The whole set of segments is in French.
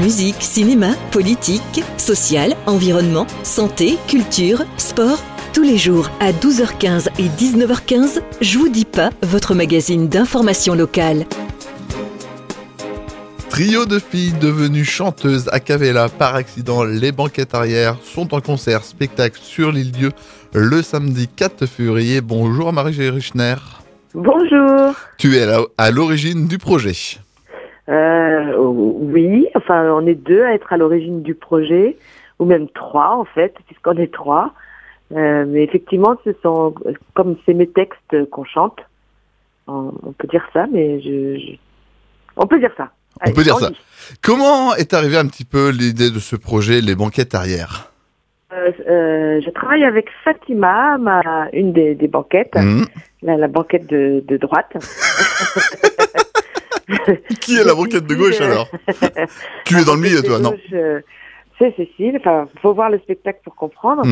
Musique, cinéma, politique, social, environnement, santé, culture, sport. Tous les jours à 12h15 et 19h15, Je vous dis pas, votre magazine d'information locale. Trio de filles devenues chanteuses a cappella par accident. Les banquettes arrière sont en concert spectacle sur l'île-dieu le samedi 4 février. Bonjour Marie Richner. Bonjour. Tu es à l'origine du projet. Oui, enfin on est deux à être à l'origine du projet, ou même trois en fait, puisqu'on est trois. Mais effectivement, comme c'est mes textes qu'on chante, on peut dire ça, mais on peut dire ça. On peut dire ça. Comment est arrivée un petit peu l'idée de ce projet, les banquettes arrière ? Je travaille avec Fatima, une des banquettes, la banquette de droite. Qui est la banquette de gauche alors ? Tu es dans le milieu toi, non ? C'est Cécile, enfin, faut voir le spectacle pour comprendre.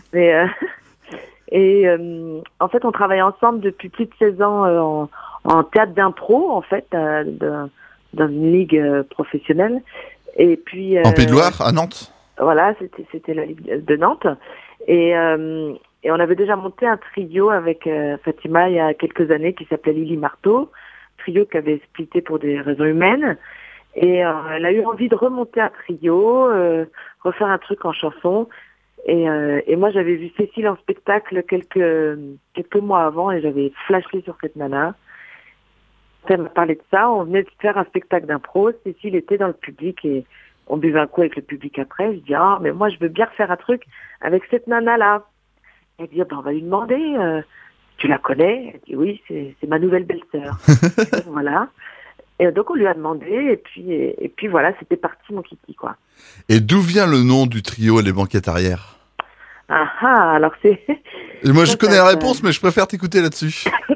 En fait, on travaille ensemble depuis plus de 16 ans en théâtre d'impro, en fait, dans une ligue professionnelle. Et puis en Pays de Loire, à Nantes. Voilà, c'était la ligue de Nantes. Et on avait déjà monté un trio avec Fatima il y a quelques années qui s'appelait Lily Marteau, trio qui avait splitté pour des raisons humaines. Et elle a eu envie de remonter un trio, refaire un truc en chanson. Et moi, j'avais vu Cécile en spectacle quelques mois avant et j'avais flashé sur cette nana. Elle m'a parlé de ça. On venait de faire un spectacle d'impro. Cécile était dans le public et on buvait un coup avec le public après. Je dis mais moi, je veux bien refaire un truc avec cette nana-là. Elle dit on va lui demander. Tu la connais ? Elle dit oui, c'est ma nouvelle belle-sœur. Voilà. Et donc on lui a demandé et puis voilà, c'était parti mon kiki quoi. Et d'où vient le nom du trio Les Banquettes Arrière ? Alors c'est... Moi je connais la réponse mais je préfère t'écouter là-dessus.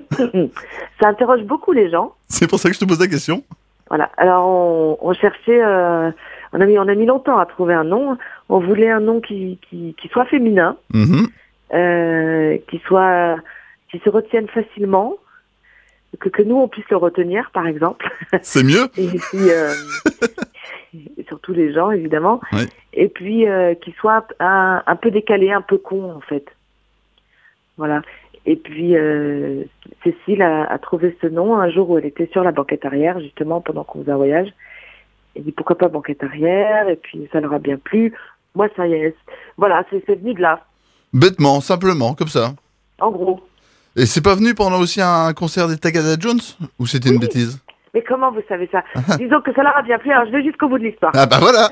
Ça interroge beaucoup les gens. C'est pour ça que je te pose la question. Voilà, alors on cherchait, on a mis longtemps à trouver un nom. On voulait un nom qui soit féminin, qui se retienne facilement. Que nous, on puisse le retenir, par exemple. C'est mieux. Et puis, surtout les gens, évidemment. Oui. Et puis, qu'il soit un peu décalé, un peu con, en fait. Voilà. Et puis, Cécile a trouvé ce nom un jour où elle était sur la banquette arrière, justement, pendant qu'on faisait un voyage. Elle dit, pourquoi pas banquette arrière ? Et puis, ça leur a bien plu. Moi, ça y est. Voilà, c'est venu de là. Bêtement, simplement, comme ça. En gros. Et c'est pas venu pendant aussi un concert des Tagada Jones ? Ou c'était une bêtise ? Mais comment vous savez ça ? Disons que ça leur a bien plu, alors je vais jusqu'au bout de l'histoire. Ah bah voilà.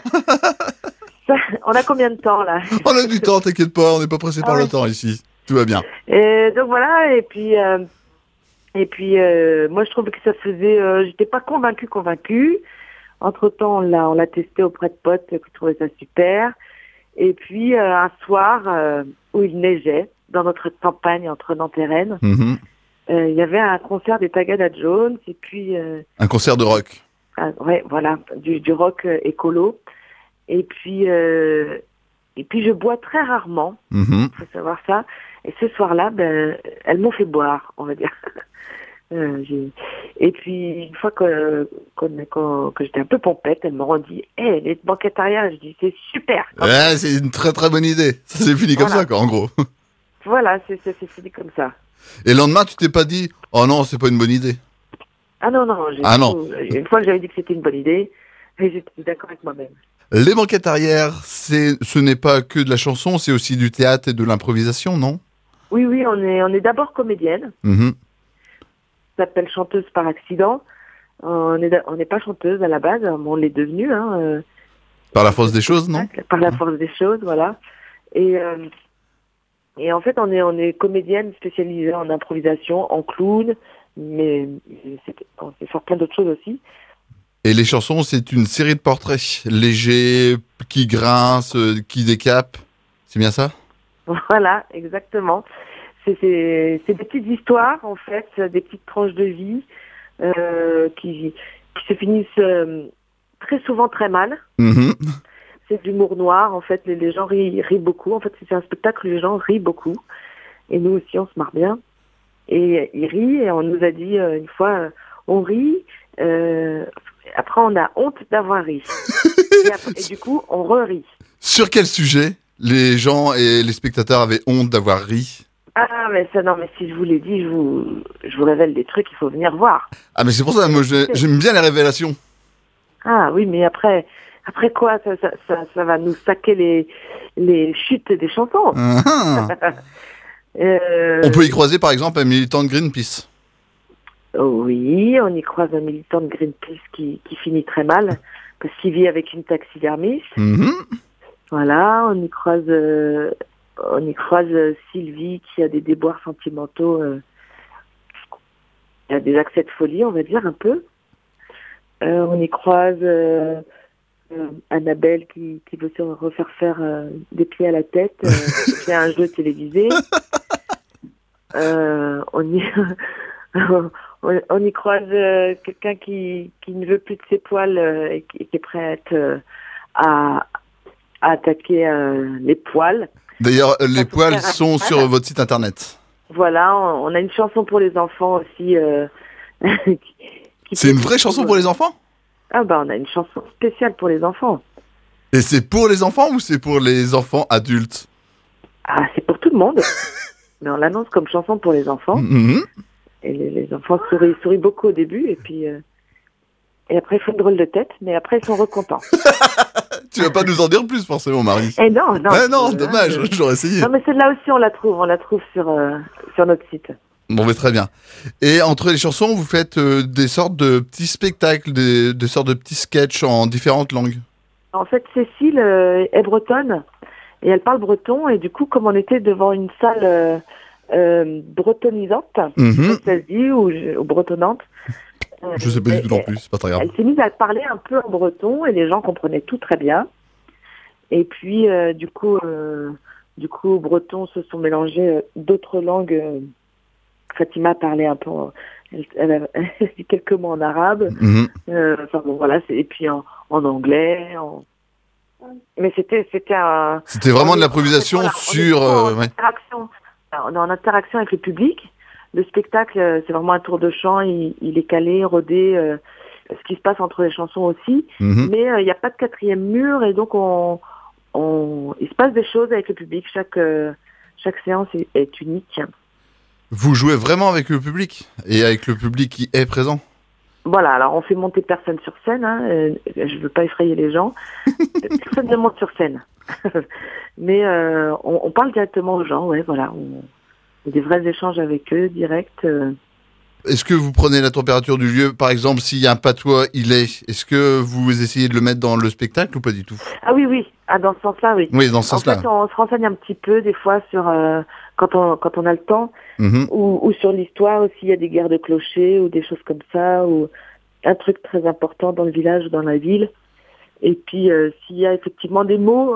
On a combien de temps là ? On a du temps, t'inquiète pas, on n'est pas pressé par le temps ici. Tout va bien. Et donc voilà, et puis moi je trouvais que ça faisait... j'étais pas convaincue. Entre-temps, on l'a testé auprès de potes qui trouvaient ça super. Et puis un soir où il neigeait, dans notre campagne entre Nantes et Rennes, il y avait un concert des Tagada Jones et puis... un concert de rock. Ouais, voilà, du rock écolo. Et puis je bois très rarement, faut savoir ça. Et ce soir-là, elles m'ont fait boire, on va dire. Et puis une fois que j'étais un peu pompette, elles m'ont dit « Hey, les banquettes arrière », je dis « C'est super !» Ouais, c'est une très très bonne idée. Ça s'est fini comme ça, quoi, en gros. Voilà, c'est fini comme ça. Et le lendemain, tu t'es pas dit « Oh non, c'est pas une bonne idée ». Non. Non. Une fois que j'avais dit que c'était une bonne idée, j'étais d'accord avec moi-même. Les banquettes arrière, ce n'est pas que de la chanson, c'est aussi du théâtre et de l'improvisation, non ? Oui, on est d'abord comédienne. On s'appelle chanteuse par accident. On n'est pas chanteuse à la base, on l'est devenue. Par la force des choses, non ? Par la force des choses, voilà. Et en fait, on est comédienne spécialisée en improvisation, en clown, mais on sait faire plein d'autres choses aussi. Et les chansons, c'est une série de portraits légers, qui grincent, qui décapent. C'est bien ça ? Voilà, exactement. C'est des petites histoires, en fait, des petites tranches de vie qui se finissent très souvent très mal. C'est de l'humour noir, en fait. Les gens rient beaucoup. En fait, c'est un spectacle où les gens rient beaucoup. Et nous aussi, on se marre bien. Et ils rient, et on nous a dit une fois, on rit... après, on a honte d'avoir ri. et du coup, on rit. Sur quel sujet les gens et les spectateurs avaient honte d'avoir ri? Ah, mais ça, non, mais si je vous l'ai dit, je vous révèle des trucs, il faut venir voir. Ah, mais c'est pour ça, moi, j'aime bien les révélations. Ah oui, mais après quoi, ça va nous saquer les chutes des chansons. Ah. On peut y croiser, par exemple, un militant de Greenpeace. Oui, on y croise un militant de Greenpeace qui finit très mal, parce qu'il vit avec une taxidermiste. Mhm. Voilà, on y croise Sylvie qui a des déboires sentimentaux, qui a des accès de folie, on va dire un peu. On y croise Annabelle qui veut se refaire faire des pieds à la tête, c'est un jeu télévisé. On y croise quelqu'un qui ne veut plus de ses poils et qui est prêt à attaquer les poils. D'ailleurs, les pour poils faire un sont poil. sur votre site internet. Voilà, on a une chanson pour les enfants aussi. C'est une vraie chanson pour les enfants? Ah bah on a une chanson spéciale pour les enfants. Et c'est pour les enfants ou c'est pour les enfants adultes? Ah, c'est pour tout le monde. Mais on l'annonce comme chanson pour les enfants. Mhm. Et les enfants sourient beaucoup au début et puis et après ils font une drôle de tête, mais après ils sont recontents. Tu vas pas nous en dire plus forcément, Marie. Et non. Ouais, non, dommage, j'aurais essayé. Non mais celle-là aussi on la trouve sur notre site. Bon, mais très bien. Et entre les chansons, vous faites des sortes de petits spectacles, des sortes de petits sketchs en différentes langues. En fait, Cécile est bretonne et elle parle breton et du coup, comme on était devant une salle bretonisante, Mhm. ça se dit, ou bretonnante, Je sais pas du tout non plus, c'est pas très grave. elle s'est mise à parler un peu en breton et les gens comprenaient tout très bien. Et puis, du coup, aux Bretons se sont mélangés d'autres langues. Fatima parlait un peu, elle a dit quelques mots en arabe. Mhm. Enfin bon, voilà, et puis en anglais. Mais c'était un... C'était vraiment de l'improvisation Voilà, sur... ouais. on est en interaction avec le public. Le spectacle, c'est vraiment un tour de chant, il est calé, rodé, ce qui se passe entre les chansons aussi. Mhm. Mais il n'y a pas de quatrième mur et donc il se passe des choses avec le public. Chaque séance est unique. Vous jouez vraiment avec le public et avec le public qui est présent. Voilà, alors on fait monter personne sur scène, hein, je veux pas effrayer les gens. Personne ne monte sur scène. Mais on parle directement aux gens, ouais, voilà. On a des vrais échanges avec eux, directs. Est-ce que vous prenez la température du lieu? Par exemple, s'il y a un patois, est-ce que vous essayez de le mettre dans le spectacle ou pas du tout? Ah oui, dans ce sens-là, oui. Oui, dans ce En sens-là. fait, on se renseigne un petit peu des fois sur quand on a le temps, Mhm. ou sur l'histoire, ou s'il y a des guerres de clochers ou des choses comme ça, ou un truc très important dans le village ou dans la ville. Et puis s'il y a effectivement des mots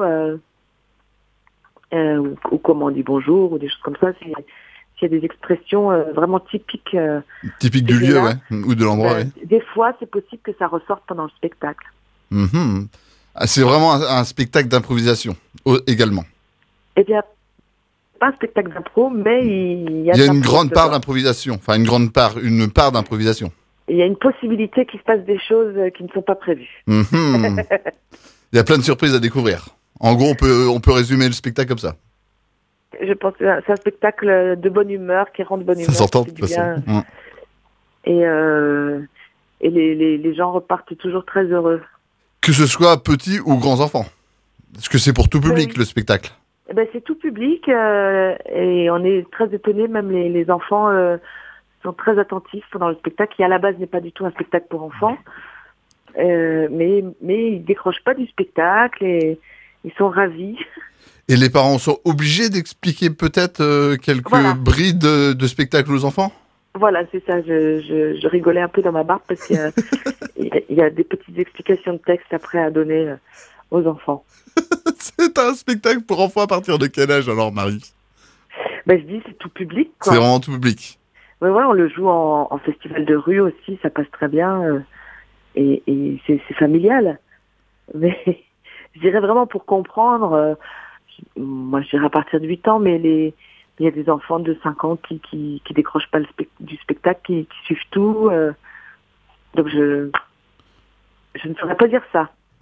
ou comment on dit bonjour ou des choses comme ça, s'il y a des expressions vraiment typiques. Typique du lieu, là, ouais. Ou de l'endroit, ouais. Des fois, c'est possible que ça ressorte pendant le spectacle. Mhm. Ah, c'est vraiment un spectacle d'improvisation également. Eh bien, pas un spectacle d'impro, mais il y a Il y a de une l'impro grande part dedans. d'improvisation. Enfin, une part d'improvisation. Il y a une possibilité qu'il se passe des choses qui ne sont pas prévues. Mhm. Il y a plein de surprises à découvrir. En gros, on peut résumer le spectacle comme ça. Je pense que c'est un spectacle de bonne humeur, qui rend de bonne Ça humeur. s'entend qui de fait toute du façon. bien. Ouais. Et les gens repartent toujours très heureux. Que ce soit petits ou grands enfants. Parce que c'est pour tout public, Oui. le spectacle. Eh ben, c'est tout public et on est très étonnés, même les enfants sont très attentifs pendant le spectacle, qui à la base n'est pas du tout un spectacle pour enfants, mais ils décrochent pas du spectacle et ils sont ravis. Et les parents sont obligés d'expliquer peut-être quelques Voilà. brides de spectacle aux enfants? Voilà, c'est ça, je rigolais un peu dans ma barbe parce qu'il y a, il y a des petites explications de texte après à donner aux enfants. C'est un spectacle pour enfants à partir de quel âge alors, Marie? Ben, je dis, c'est tout public, quoi. C'est vraiment tout public. Ouais, on le joue en festival de rue aussi, ça passe très bien. Et c'est familial. Mais je dirais vraiment pour comprendre, moi je dirais à partir de 8 ans, mais il y a des enfants de 5 ans qui décrochent pas du spectacle, qui suivent tout. Donc je ne saurais pas dire ça.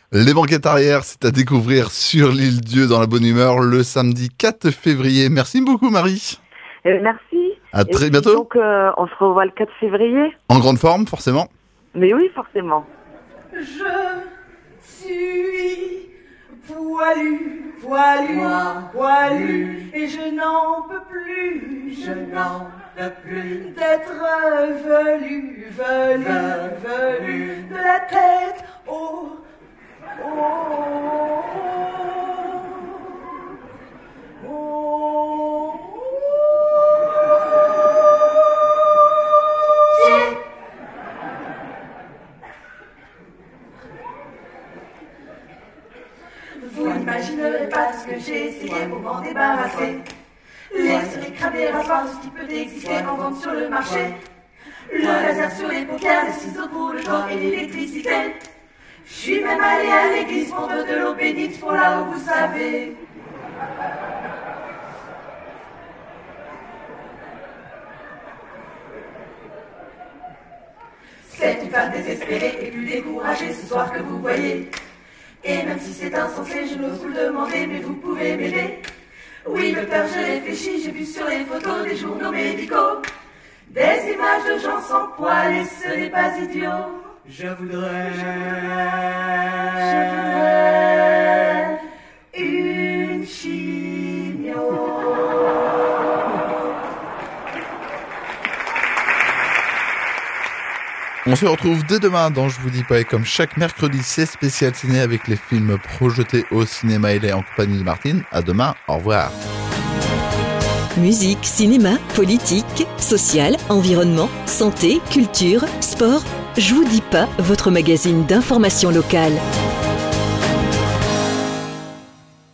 Les banquettes arrière, c'est à découvrir sur l'île Dieu dans la bonne humeur le samedi 4 février. Merci beaucoup Marie. Merci. À très bientôt. Donc on se revoit le 4 février. En grande forme, forcément. Mais oui, forcément. Je suis poilu, poilu, poilu, et je n'en peux plus, d'être velu, de la tête au Vous n'imaginerez pas tout ce que j'ai essayé pour m'en débarrasser. Les souris cramées, rasoirs, tout ce qui peut exister en vente sur le marché. Le laser sur les paupières, les ciseaux pour le corps et l'électricité. Je suis même allée à l'église pour de l'eau bénite pour là où vous savez. C'est une femme désespérée et plus découragée ce soir que vous voyez. Et même si c'est insensé, je n'ose vous le demander, mais vous pouvez m'aider. Oui, docteur, j'ai réfléchi, j'ai vu sur les photos des journaux médicaux des images de gens sans poils et ce n'est pas idiot. Je voudrais une chignon. On se retrouve dès demain dans Je vous dis pas, et comme chaque mercredi, c'est spécial ciné avec les films projetés au cinéma et en compagnie de Martine. À demain, au revoir. Musique, cinéma, politique, social, environnement, santé, culture, sport. Je vous dis pas, votre magazine d'information locale.